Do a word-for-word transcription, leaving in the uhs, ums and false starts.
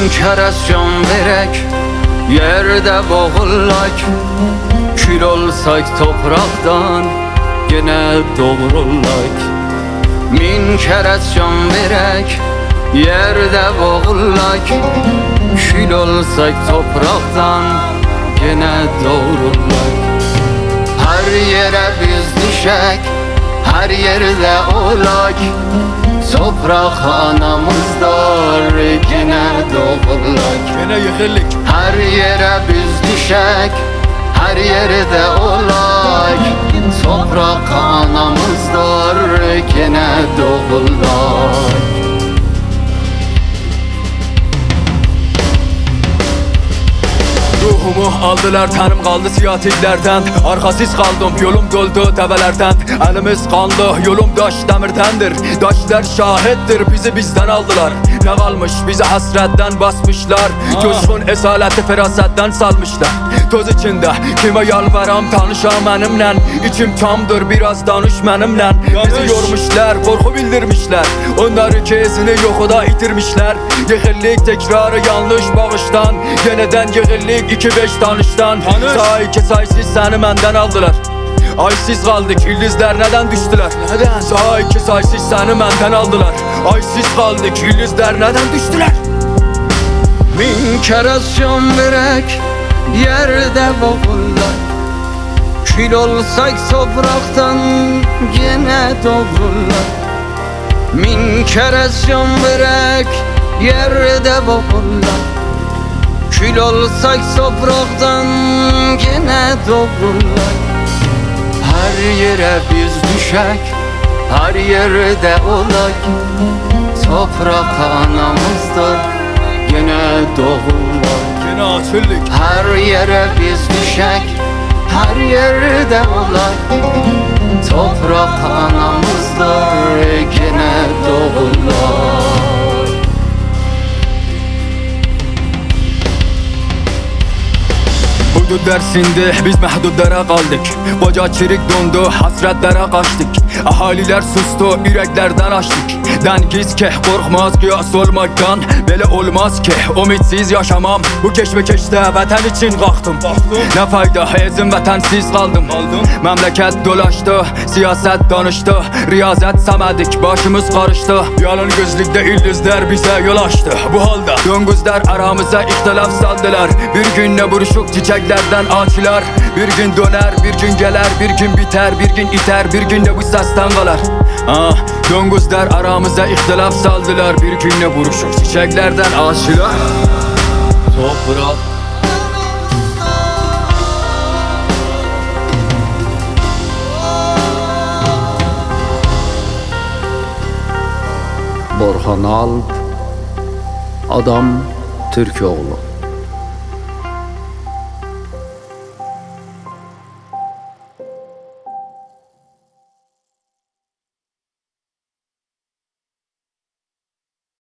kere can verek, yerde boğulak. Kül olsak topraktan, gene doğrulak. Min kere can verek, yerde boğulak. Kül olsak topraktan, gene doğrulak. Her yere biz düşek, her yerde olak. Toprak anamızdır, gene doğrulak. Gene yıkıllık. Her yere biz düşek, her yerde olak. Toprak anamızdır, gene doğrulak. Ruhumu aldılar, tanım kaldı siyatiklerden. Arkasız kaldım, yolum doldu develerden. Elimiz kanlı, yolum daş demirdendir. Daşlar şahittir, bizi bizden aldılar. Ne kalmış bizi hasretten basmışlar. Coşkun esaleti ferasetten salmışlar. Toz içinde kime yalvaram tanışa benimle. İçim tamdır, biraz danış benimle. Bizi yormuşlar, korku bildirmişler. Onları kesini yokuda itirmişler. Yıkıllık tekrarı yanlış bağıştan. Yeniden yıkıllık iki beş tanıştan. Say ki saysız seni benden aldılar. Aysız kaldık, yıldızlar neden düştüler? Neden? Say ki saysız seni benden aldılar. Aysız kaldık, yıldızlar neden düştüler? Min kere can verek, yerde boğulak. Kül olsak topraktan, gene doğrulak. Min kere can verek, yerde boğulak. Kül olsak topraktan, gene doğrulak. Her yere biz düşek, her yerde olak. Toprak anamızdır, gene doğrulak. Gene açıldık. Her yere biz düşek, her yerde olak. Toprak anamızdır, gene doğrulak. Hudud dersinde biz mehdudlara kaldık. Koca çirik dondu, hasretlere kaçtık. Ahaliler sustu, yüreklerden açtık. Dengiz ki korkmaz kıyas olmaktan. Böyle olmaz ki ümitsiz yaşamam. Bu keşmekeşte vatan için kalktım. Ne fayda ezim vatansiz kaldım. Memleket dolaştı, siyaset danıştı. Riyazet semedik, başımız karıştı. Yalan gözlükte yıldızlar bize yol açtı. Bu halde döngüzler aramıza ihtilaf saldılar. Bir gün ne buruşuk çiçeklerden ağaçlar. Bir gün döner, bir gün gelir, bir gün biter, bir gün iter, bir gün de bu sesten kalar. Ah, döngüzler aramıza ihtilaf saldılar. Bir gün ne buruşuk çiçeklerden ağaçlar. Toprak Borhan Alp, Adam Türkoğlu.